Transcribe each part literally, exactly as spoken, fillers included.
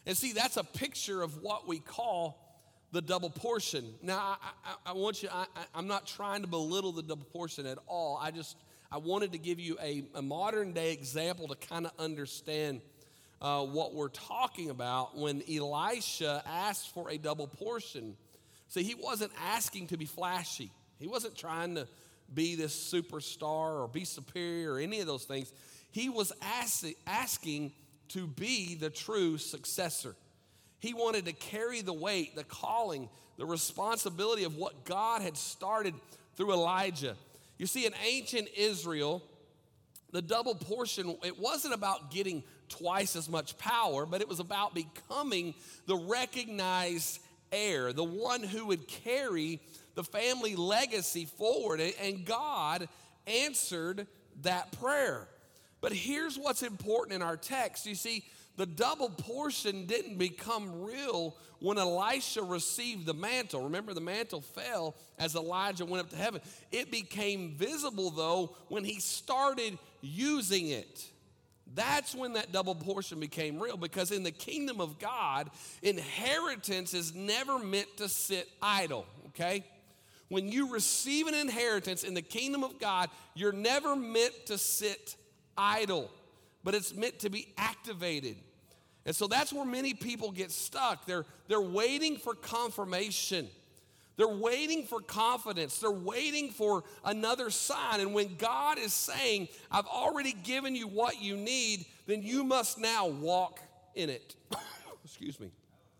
And see, that's a picture of what we call the double portion. Now, I, I, I want you, I, I, I'm not trying to belittle the double portion at all. I just, I wanted to give you a, a modern day example to kind of understand uh, what we're talking about when Elisha asked for a double portion. See, he wasn't asking to be flashy. He wasn't trying to be this superstar or be superior or any of those things. He was ask, asking to be the true successor. He wanted to carry the weight, the calling, the responsibility of what God had started through Elijah. You see, in ancient Israel, the double portion, it wasn't about getting twice as much power, but it was about becoming the recognized heir, the one who would carry the family legacy forward. And God answered that prayer. But here's what's important in our text. You see, the double portion didn't become real when Elisha received the mantle. Remember, the mantle fell as Elijah went up to heaven. It became visible, though, when he started using it. That's when that double portion became real, because in the kingdom of God, inheritance is never meant to sit idle, okay? When you receive an inheritance in the kingdom of God, you're never meant to sit idle, but it's meant to be activated. And so that's where many people get stuck. They're, they're waiting for confirmation. They're waiting for confidence. They're waiting for another sign. And when God is saying, I've already given you what you need, then you must now walk in it. Excuse me.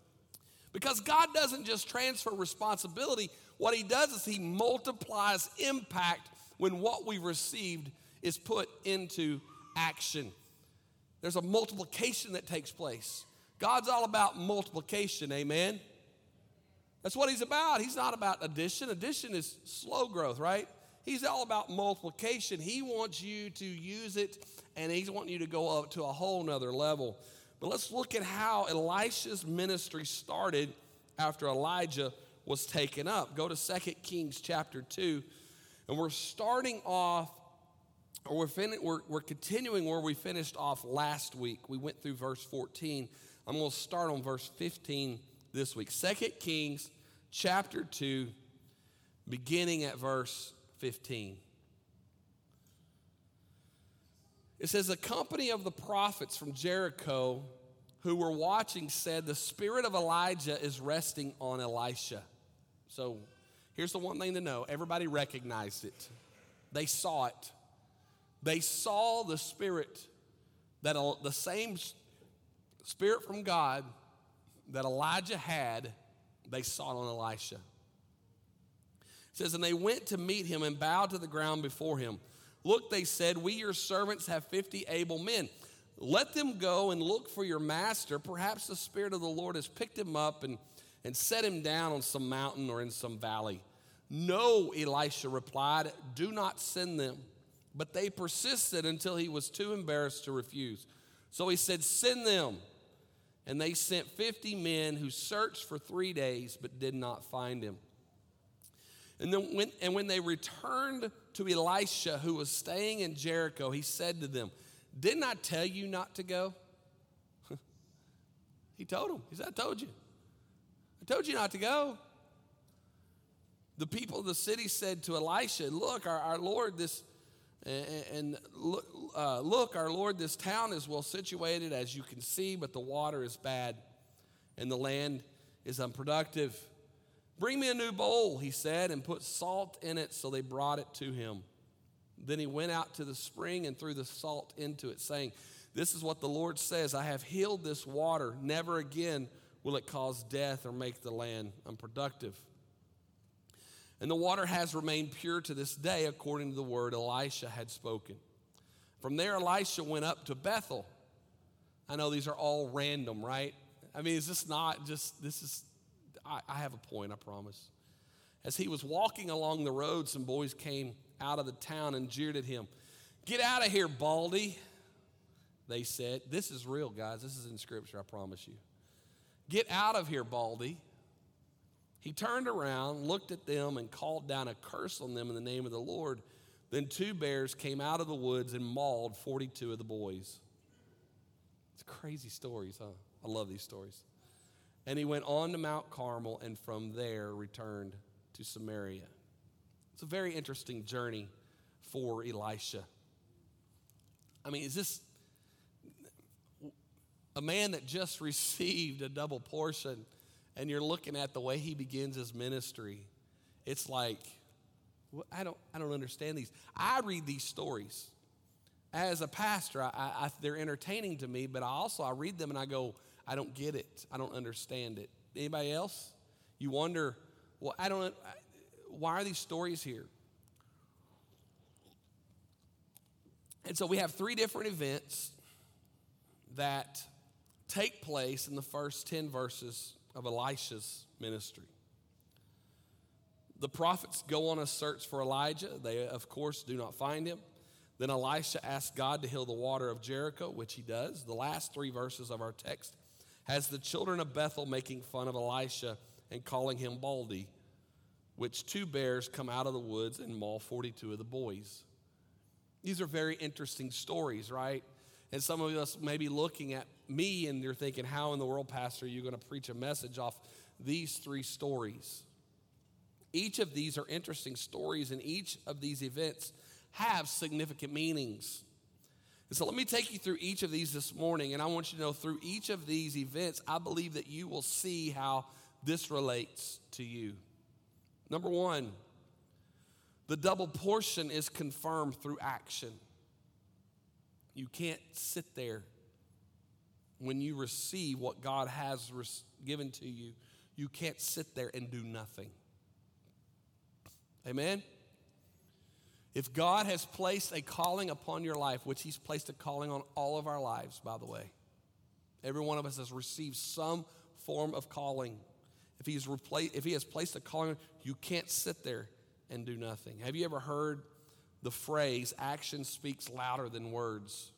Because God doesn't just transfer responsibility. What he does is he multiplies impact when what we received is put into action. There's a multiplication that takes place. God's all about multiplication, amen? That's what he's about. He's not about addition. Addition is slow growth, right? He's all about multiplication. He wants you to use it, and he's wanting you to go up to a whole nother level. But let's look at how Elisha's ministry started after Elijah was taken up. Go to Second Kings chapter two, and we're starting off Or we're, fin- we're, we're continuing where we finished off last week. We went through verse fourteen. I'm going to start on verse fifteen this week. Second Kings chapter two, beginning at verse fifteen. It says, a company of the prophets from Jericho who were watching said, the spirit of Elijah is resting on Elisha. So here's the one thing to know. Everybody recognized it. They saw it. They saw the spirit, that the same spirit from God that Elijah had, they saw it on Elisha. It says, and they went to meet him and bowed to the ground before him. Look, they said, we your servants have fifty able men. Let them go and look for your master. Perhaps the Spirit of the Lord has picked him up and, and set him down on some mountain or in some valley. No, Elisha replied, do not send them. But they persisted until he was too embarrassed to refuse. So he said, send them. And they sent fifty men who searched for three days but did not find him. And then when, and when they returned to Elisha, who was staying in Jericho, he said to them, didn't I tell you not to go? He told them. He said, I told you. I told you not to go. The people of the city said to Elisha, look, our, our Lord, this... And look, uh, look, our Lord, this town is well situated, as you can see, but the water is bad, and the land is unproductive. Bring me a new bowl, he said, and put salt in it. So they brought it to him. Then he went out to the spring and threw the salt into it, saying, this is what the Lord says, I have healed this water. Never again will it cause death or make the land unproductive. And the water has remained pure to this day, according to the word Elisha had spoken. From there, Elisha went up to Bethel. I know these are all random, right? I mean, is this not just, this is, I, I have a point, I promise. As he was walking along the road, some boys came out of the town and jeered at him. Get out of here, Baldy, they said. This is real, guys. This is in Scripture, I promise you. Get out of here, Baldy. He turned around, looked at them, and called down a curse on them in the name of the Lord. Then two bears came out of the woods and mauled forty-two of the boys. It's crazy stories, huh? I love these stories. And he went on to Mount Carmel, and from there returned to Samaria. It's a very interesting journey for Elisha. I mean, is this a man that just received a double portion, and you're looking at the way he begins his ministry? It's like, I don't, I don't understand these. I read these stories. As a pastor, I, I, they're entertaining to me, but I also, I read them and I go, I don't get it. I don't understand it. Anybody else? You wonder, well, I don't, why are these stories here? And so we have three different events that take place in the first ten verses of Elisha's ministry. The prophets go on a search for Elijah. They, of course, do not find him. Then Elisha asks God to heal the water of Jericho, which he does. The last three verses of our text has the children of Bethel making fun of Elisha and calling him Baldy, which two bears come out of the woods and maul forty-two of the boys. These are very interesting stories, right? And some of us may be looking at me and you're thinking, how in the world, Pastor, are you going to preach a message off these three stories? Each of these are interesting stories, and each of these events have significant meanings. And so let me take you through each of these this morning, and I want you to know through each of these events, I believe that you will see how this relates to you. Number one, the double portion is confirmed through action. You can't sit there when you receive what God has given to you. You can't sit there and do nothing. Amen? If God has placed a calling upon your life, which he's placed a calling on all of our lives, by the way. Every one of us has received some form of calling. If he's repla- if he has placed a calling, you can't sit there and do nothing. Have you ever heard the phrase, action speaks louder than words?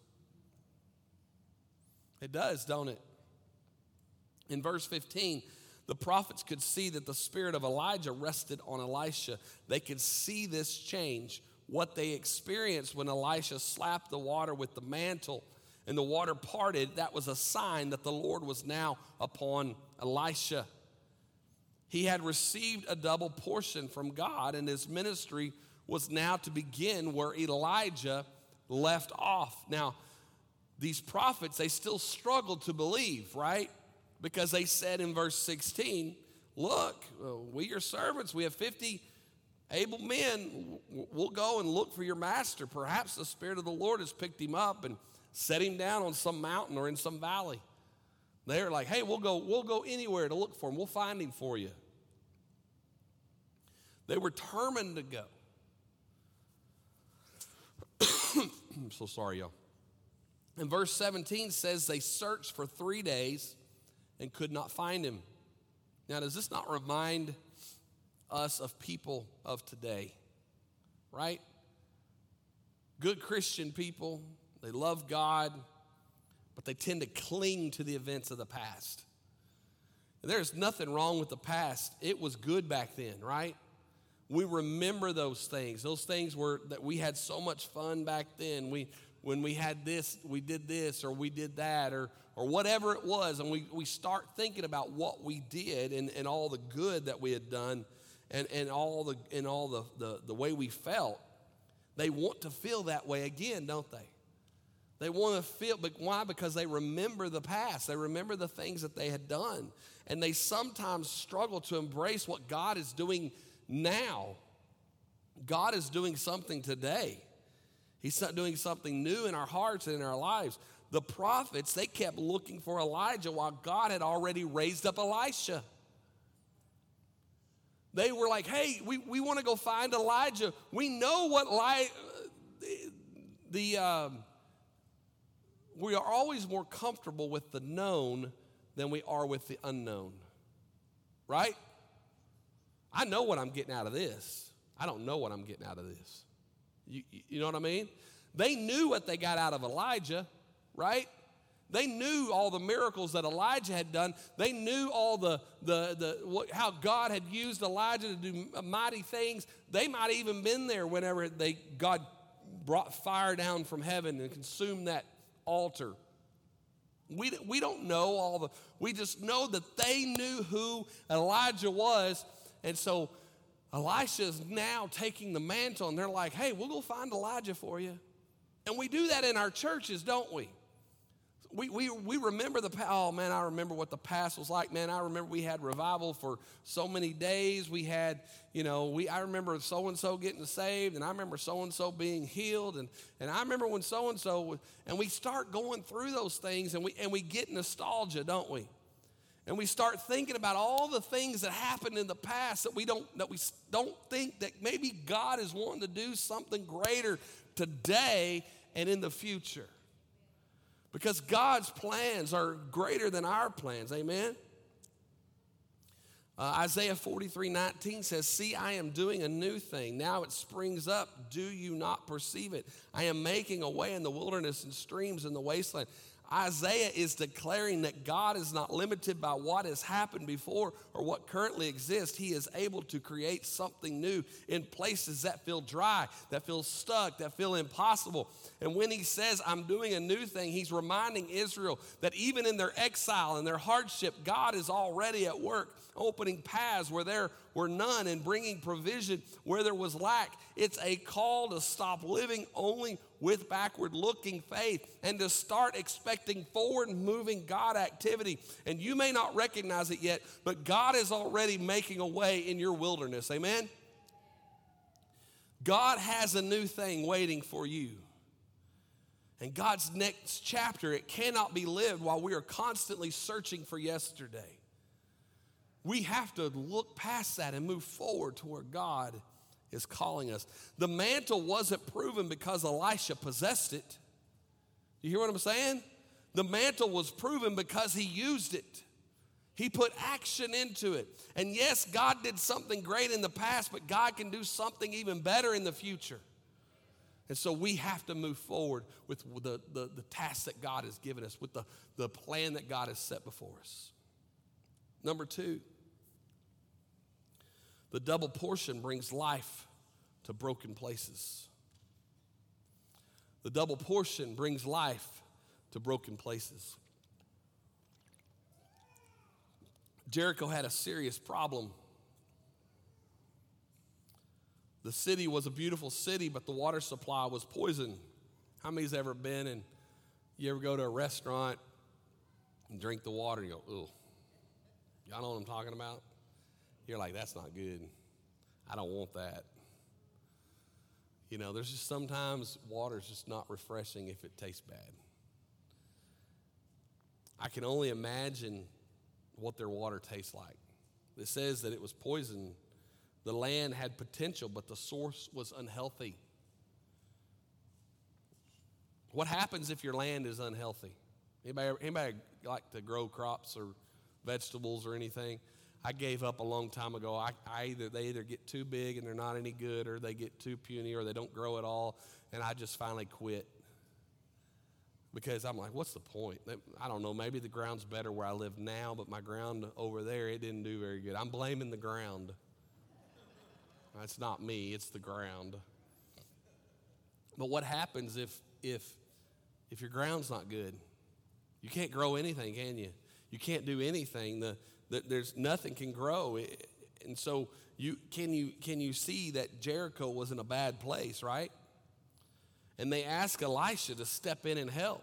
It does, don't it? In verse fifteen, the prophets could see that the spirit of Elijah rested on Elisha. They could see this change. What they experienced when Elisha slapped the water with the mantle and the water parted, that was a sign that the Lord was now upon Elisha. He had received a double portion from God, and his ministry was now to begin where Elijah left off. Now, these prophets, they still struggled to believe, right? Because they said in verse sixteen, look, we your servants, we have fifty able men. We'll go and look for your master. Perhaps the Spirit of the Lord has picked him up and set him down on some mountain or in some valley. They're like, hey, we'll go, we'll go anywhere to look for him. We'll find him for you. They were determined to go. I'm so sorry, y'all. And verse seventeen says they searched for three days and could not find him. Now, does this not remind us of people of today? Right? Good Christian people, they love God, but they tend to cling to the events of the past. And there's nothing wrong with the past. It was good back then, right? We remember those things. Those things were that we had so much fun back then. We when we had this, we did this, or we did that, or or whatever it was, and we, we start thinking about what we did and, and all the good that we had done and, and all the and all the, the, the way we felt. They want to feel that way again, don't they? They want to feel, but why? Because they remember the past. They remember the things that they had done. And they sometimes struggle to embrace what God is doing now. God is doing something today. He's not doing something new in our hearts and in our lives. The prophets, they kept looking for Elijah while God had already raised up Elisha. They were like, hey, we, we want to go find Elijah. We know what li- the, the um, we are always more comfortable with the known than we are with the unknown, right? I know what I'm getting out of this. I don't know what I'm getting out of this. You, you know what I mean? They knew what they got out of Elijah, right? They knew all the miracles that Elijah had done. They knew all the, the, the what, how God had used Elijah to do mighty things. They might have even been there whenever they God brought fire down from heaven and consumed that altar. We, we don't know all the, we just know that they knew who Elijah was. And so Elisha is now taking the mantle, and they're like, hey, we'll go find Elijah for you. And we do that in our churches, don't we? We, we, we remember the, oh man, I remember what the past was like. Man, I remember we had revival for so many days. We had, you know, we, I remember so-and-so getting saved, and I remember so-and-so being healed, and, and I remember when so-and-so, and we start going through those things, and we, and we get nostalgia, don't we? And we start thinking about all the things that happened in the past that we don't, that we don't think that maybe God is wanting to do something greater today and in the future. Because God's plans are greater than our plans, amen? Uh, Isaiah forty-three nineteen says, see, I am doing a new thing. Now it springs up. Do you not perceive it? I am making a way in the wilderness and streams in the wasteland. Isaiah is declaring that God is not limited by what has happened before or what currently exists. He is able to create something new in places that feel dry, that feel stuck, that feel impossible. And when he says, I'm doing a new thing, he's reminding Israel that even in their exile and their hardship, God is already at work, opening paths where there were none and bringing provision where there was lack. It's a call to stop living only with backward-looking faith and to start expecting forward-moving God activity. And you may not recognize it yet, but God is already making a way in your wilderness. Amen? God has a new thing waiting for you. And God's next chapter, it cannot be lived while we are constantly searching for yesterday. We have to look past that and move forward to where God is calling us. The mantle wasn't proven because Elisha possessed it. You hear what I'm saying? The mantle was proven because he used it. He put action into it. And yes, God did something great in the past, but God can do something even better in the future. And so we have to move forward with the, the, the task that God has given us, with the, the plan that God has set before us. Number two, the double portion brings life to broken places. The double portion brings life to broken places. Jericho had a serious problem. The city was a beautiful city, but the water supply was poison. How many's ever been and you ever go to a restaurant and drink the water and you go, ugh. Y'all know what I'm talking about? You're like, that's not good. I don't want that. You know, there's just sometimes water's just not refreshing if it tastes bad. I can only imagine what their water tastes like. It says that it was poison. The land had potential, but the source was unhealthy. What happens if your land is unhealthy? Anybody, anybody like to grow crops or vegetables or anything? I gave up a long time ago. I, I either they either get too big and they're not any good, or they get too puny, or they don't grow at all, and I just finally quit. Because I'm like, what's the point? I don't know, maybe the ground's better where I live now, but my ground over there, it didn't do very good. I'm blaming the ground. It's not me, it's the ground. But what happens if if if your ground's not good? You can't grow anything, can you? You can't do anything. The, the there's nothing can grow. And so you can you can you see that Jericho was in a bad place, right? And they ask Elisha to step in and help.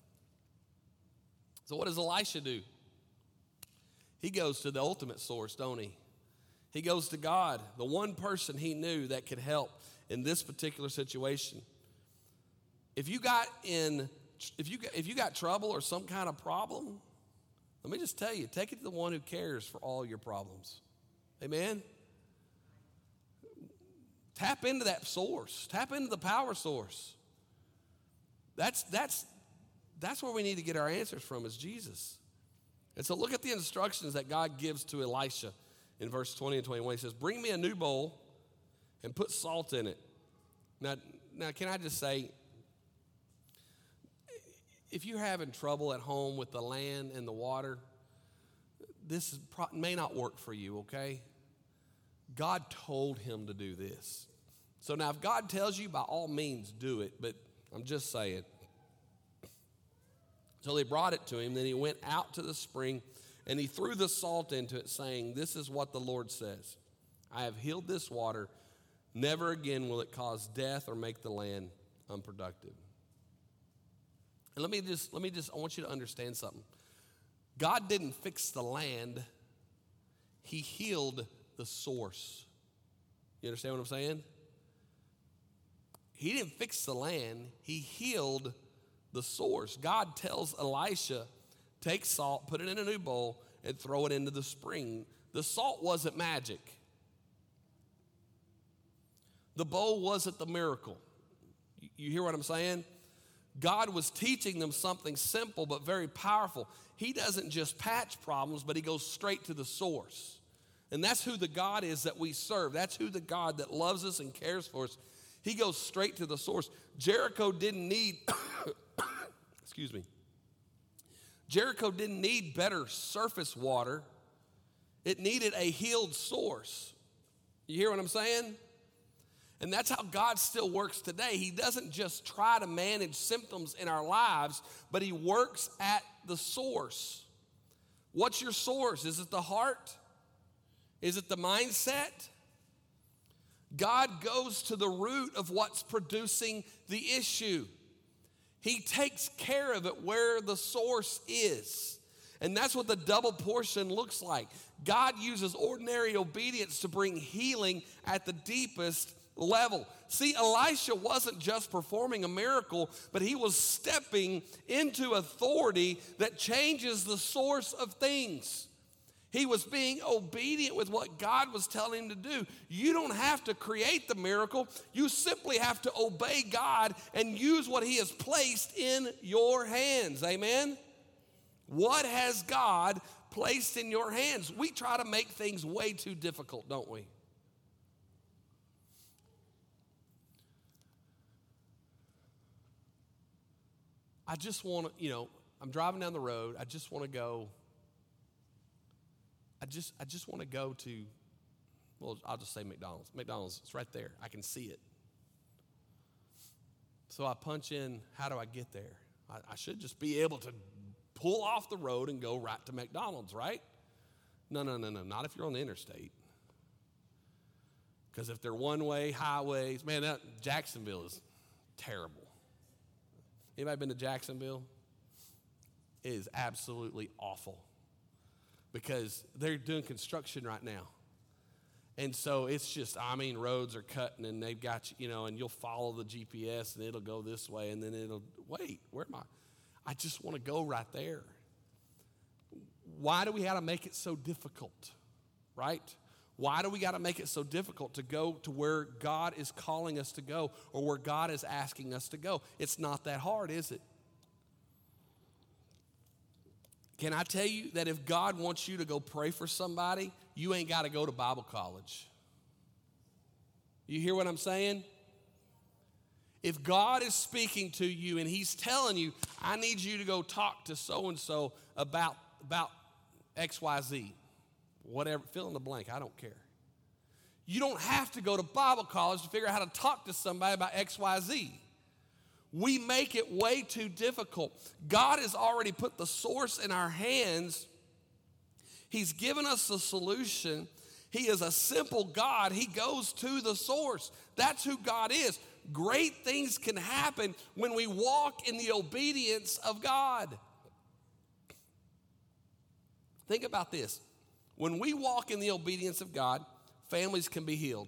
So what does Elisha do? He goes to the ultimate source, don't he? He goes to God, the one person he knew that could help in this particular situation. If you got in, if you got, if you got trouble or some kind of problem, let me just tell you, take it to the one who cares for all your problems. Amen? Tap into that source. Tap into the power source. That's, that's, that's where we need to get our answers from, is Jesus. And so look at the instructions that God gives to Elisha. In verse twenty and twenty-one, he says, bring me a new bowl and put salt in it. Now, now, can I just say, if you're having trouble at home with the land and the water, this is pro- may not work for you, okay? God told him to do this. So now if God tells you, by all means, do it. But I'm just saying, So they brought it to him. Then he went out to the spring, and he threw the salt into it, saying, "This is what the Lord says. I have healed this water. Never again will it cause death or make the land unproductive." And let me just, let me just, I want you to understand something. God didn't fix the land. He healed the source. You understand what I'm saying? He didn't fix the land. He healed the source. God tells Elisha, take salt, put it in a new bowl, and throw it into the spring. The salt wasn't magic. The bowl wasn't the miracle. You hear what I'm saying? God was teaching them something simple but very powerful. He doesn't just patch problems, but he goes straight to the source. And that's who the God is that we serve. That's who the God that loves us and cares for us. He goes straight to the source. Jericho didn't need, excuse me, Jericho didn't need better surface water. It needed a healed source. You hear what I'm saying? And that's how God still works today. He doesn't just try to manage symptoms in our lives, but he works at the source. What's your source? Is it the heart? Is it the mindset? God goes to the root of what's producing the issue. He takes care of it where the source is. And that's what the double portion looks like. God uses ordinary obedience to bring healing at the deepest level. See, Elisha wasn't just performing a miracle, but he was stepping into authority that changes the source of things. He was being obedient with what God was telling him to do. You don't have to create the miracle. You simply have to obey God and use what he has placed in your hands. Amen? What has God placed in your hands? We try to make things way too difficult, don't we? I just want to, you know, I'm driving down the road. I just want to go. I just I just want to go to, well, I'll just say McDonald's. McDonald's, it's right there. I can see it. So I punch in, how do I get there? I, I should just be able to pull off the road and go right to McDonald's, right? No, no, no, no, not if you're on the interstate. Because if they're one-way highways, man, that Jacksonville is terrible. Anybody been to Jacksonville? It is absolutely awful. Because they're doing construction right now. And so it's just, I mean, roads are cutting and they've got you, you know, and you'll follow the G P S and it'll go this way and then it'll, wait, where am I? I just want to go right there. Why do we have to make it so difficult, right? Why do we got to make it so difficult to go to where God is calling us to go or where God is asking us to go? It's not that hard, is it? Can I tell you that if God wants you to go pray for somebody, you ain't got to go to Bible college? You hear what I'm saying? If God is speaking to you and he's telling you, I need you to go talk to so-and-so about, about X Y Z, whatever, fill in the blank, I don't care. You don't have to go to Bible college to figure out how to talk to somebody about X Y Z. We make it way too difficult. God has already put the source in our hands. He's given us a solution. He is a simple God. He goes to the source. That's who God is. Great things can happen when we walk in the obedience of God. Think about this. When we walk in the obedience of God, families can be healed.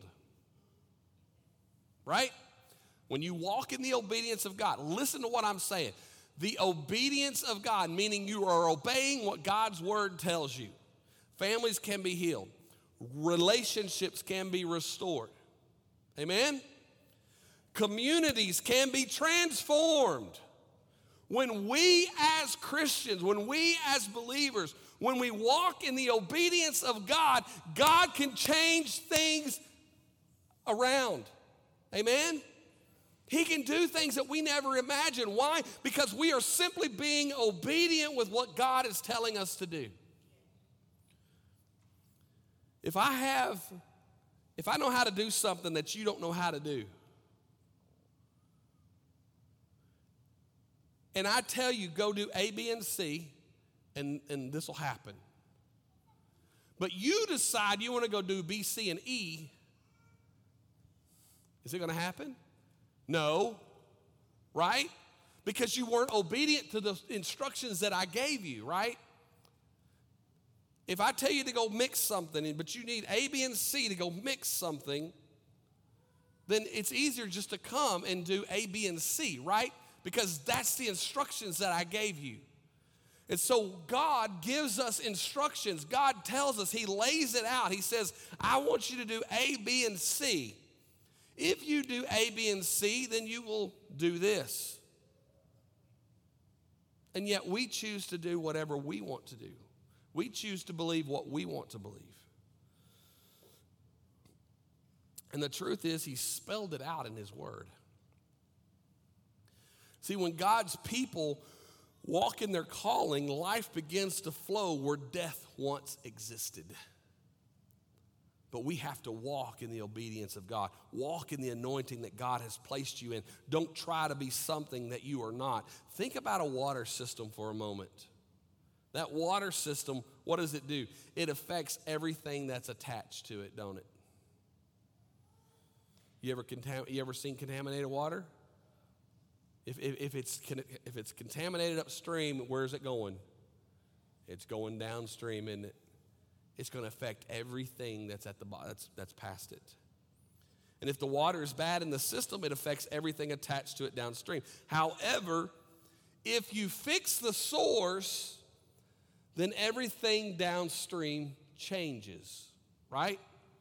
Right? When you walk in the obedience of God, listen to what I'm saying. The obedience of God, meaning you are obeying what God's word tells you. Families can be healed. Relationships can be restored. Amen? Communities can be transformed. When we as Christians, when we as believers, when we walk in the obedience of God, God can change things around. Amen? He can do things that we never imagined. Why? Because we are simply being obedient with what God is telling us to do. If I have, if I know how to do something that you don't know how to do, and I tell you, go do A, B, and C, and, and this will happen. But you decide you want to go do B, C, and E, is it going to happen? No, right? Because you weren't obedient to the instructions that I gave you, right? If I tell you to go mix something, but you need A, B, and C to go mix something, then it's easier just to come and do A, B, and C, right? Because that's the instructions that I gave you. And so God gives us instructions. God tells us, he lays it out. He says, I want you to do A, B, and C. If you do A, B, and C, then you will do this. And yet we choose to do whatever we want to do. We choose to believe what we want to believe. And the truth is, he spelled it out in his word. See, when God's people walk in their calling, life begins to flow where death once existed. But we have to walk in the obedience of God. Walk in the anointing that God has placed you in. Don't try to be something that you are not. Think about a water system for a moment. That water system, what does it do? It affects everything that's attached to it, don't it? You ever, contam- you ever seen contaminated water? If, if, if, it's, if it's contaminated upstream, where's it going? It's going downstream, isn't it? It's going to affect everything that's at the bottom, that's, that's past it. And if the water is bad in the system, it affects everything attached to it downstream. However, if you fix the source, then everything downstream changes, right?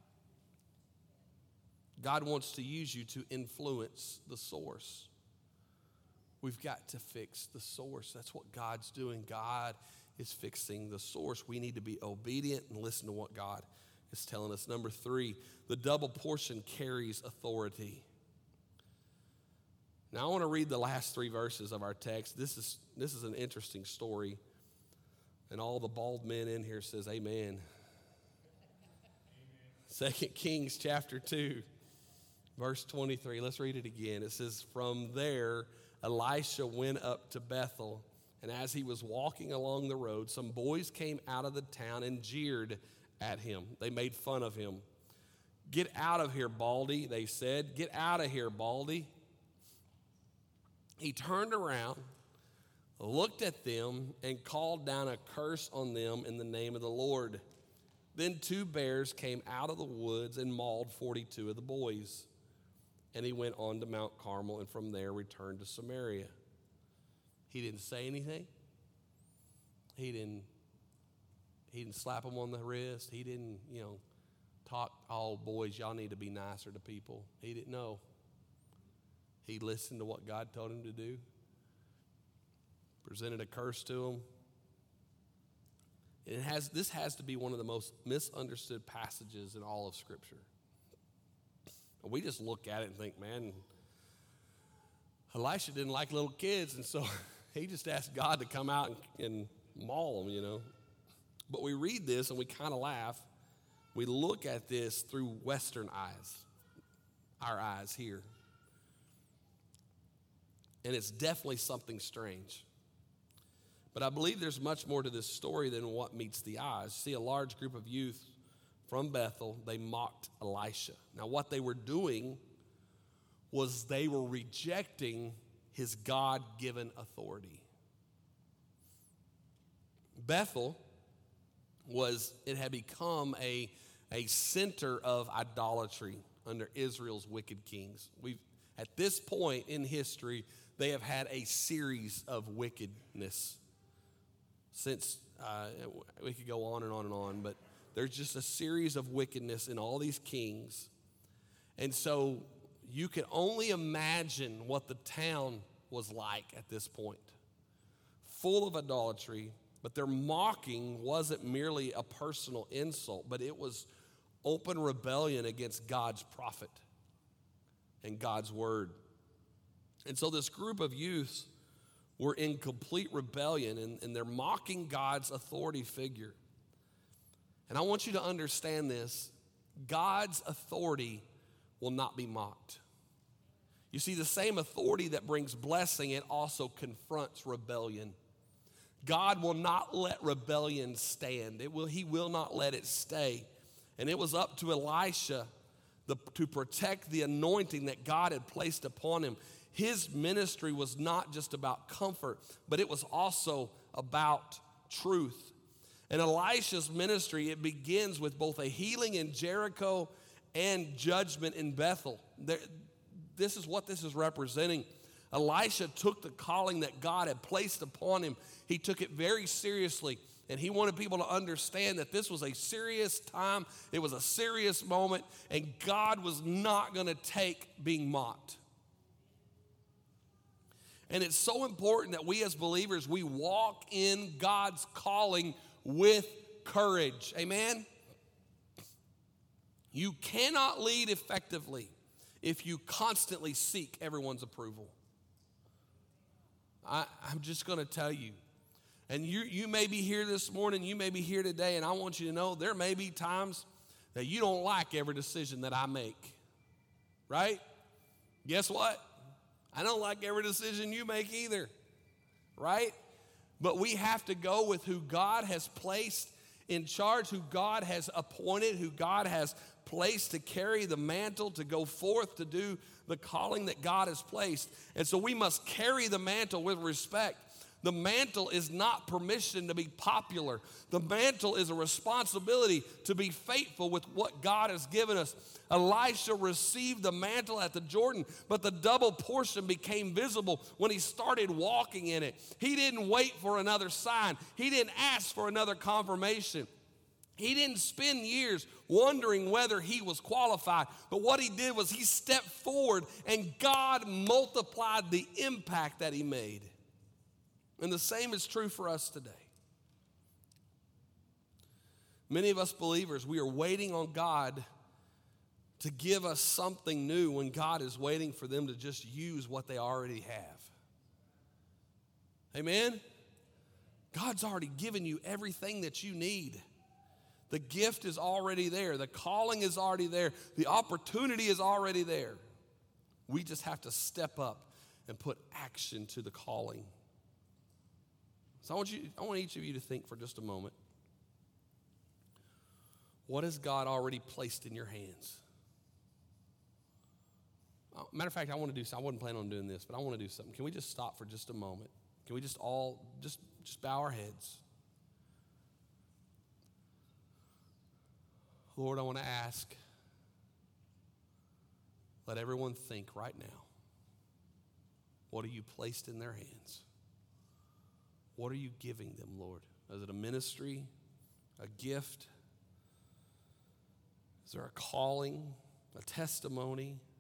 God wants to use you to influence the source. We've got to fix the source. That's what God's doing. God is fixing the source. We need to be obedient and listen to what God is telling us. Number three, the double portion carries authority. Now I want to read the last three verses of our text. This is, this is an interesting story. And all the bald men in here says amen. Amen. Second Kings chapter two, verse twenty-three. Let's read it again. It says, from there, Elisha went up to Bethel, and as he was walking along the road, some boys came out of the town and jeered at him. They made fun of him. Get out of here, Baldy, they said. Get out of here, Baldy. He turned around, looked at them, and called down a curse on them in the name of the Lord. Then two bears came out of the woods and mauled forty-two of the boys. And he went on to Mount Carmel, and from there returned to Samaria. He didn't say anything. He didn't, he didn't slap them on the wrist. He didn't, you know, talk, oh, boys, y'all need to be nicer to people. He didn't know. He listened to what God told him to do. Presented a curse to him. And it has, this has to be one of the most misunderstood passages in all of Scripture. We just look at it and think, man, Elisha didn't like little kids, and so he just asked God to come out and, and maul them, you know. But we read this and we kind of laugh. We look at this through Western eyes, our eyes here. And it's definitely something strange. But I believe there's much more to this story than what meets the eyes. See, a large group of youth from Bethel, they mocked Elisha. Now, what they were doing was they were rejecting his God-given authority. Bethel was, it had become a, a center of idolatry under Israel's wicked kings. We've, at this point in history, they have had a series of wickedness. Since, uh, we could go on and on and on, but there's just a series of wickedness in all these kings. And so you can only imagine what the town was like at this point. Full of idolatry, but their mocking wasn't merely a personal insult, but it was open rebellion against God's prophet and God's word. And so this group of youths were in complete rebellion, and, and they're mocking God's authority figure. And I want you to understand this. God's authority will not be mocked. You see, the same authority that brings blessing, it also confronts rebellion. God will not let rebellion stand. It will, he will not let it stay. And it was up to Elisha the, to protect the anointing that God had placed upon him. His ministry was not just about comfort, but it was also about truth. And Elisha's ministry, it begins with both a healing in Jericho and judgment in Bethel. There, this is what this is representing. Elisha took the calling that God had placed upon him. He took it very seriously, and he wanted people to understand that this was a serious time. It was a serious moment, and God was not going to take being mocked. And it's so important that we as believers, we walk in God's calling with courage. Amen? You cannot lead effectively if you constantly seek everyone's approval. I, I'm just going to tell you. And you, you may be here this morning, you may be here today, and I want you to know there may be times that you don't like every decision that I make. Right? Guess what? I don't like every decision you make either. Right? But we have to go with who God has placed in charge, who God has appointed, who God has placed to carry the mantle, to go forth to do the calling that God has placed. And so we must carry the mantle with respect. The mantle is not permission to be popular. The mantle is a responsibility to be faithful with what God has given us. Elisha received the mantle at the Jordan, but the double portion became visible when he started walking in it. He didn't wait for another sign. He didn't ask for another confirmation. He didn't spend years wondering whether he was qualified, but what he did was he stepped forward and God multiplied the impact that he made. And the same is true for us today. Many of us believers, we are waiting on God to give us something new when God is waiting for them to just use what they already have. Amen? God's already given you everything that you need. The gift is already there. The calling is already there. The opportunity is already there. We just have to step up and put action to the calling. So I want you, I want each of you to think for just a moment. What has God already placed in your hands? Matter of fact, I want to do something. I wasn't planning on doing this, but I want to do something. Can we just stop for just a moment? Can we just all, just, just bow our heads? Lord, I want to ask, let everyone think right now, what have you placed in their hands? What are you giving them, Lord? Is it a ministry, a gift? Is there a calling, a testimony?